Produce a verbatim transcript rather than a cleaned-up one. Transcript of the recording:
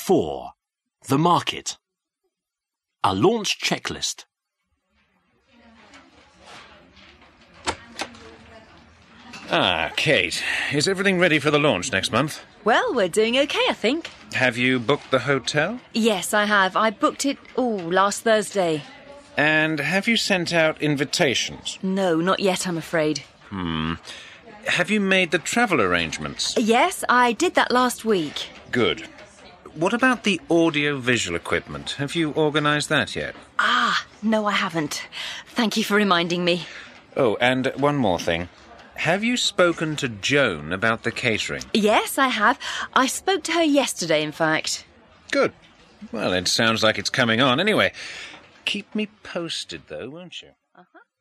four. The market. A launch checklist. Ah, Kate, is everything ready for the launch next month? Well, we're doing okay, I think. Have you booked the hotel? Yes, I have. I booked it, oh, last Thursday. And have you sent out invitations? No, not yet, I'm afraid. Hmm. Have you made the travel arrangements? Yes, I did that last week. Good. What about the audio-visual equipment? Have you organised that yet? Ah, no, I haven't. Thank you for reminding me. Oh, and one more thing. Have you spoken to Joan about the catering? Yes, I have. I spoke to her yesterday, in fact. Good. Well, it sounds like it's coming on. Anyway, keep me posted, though, won't you? Uh-huh.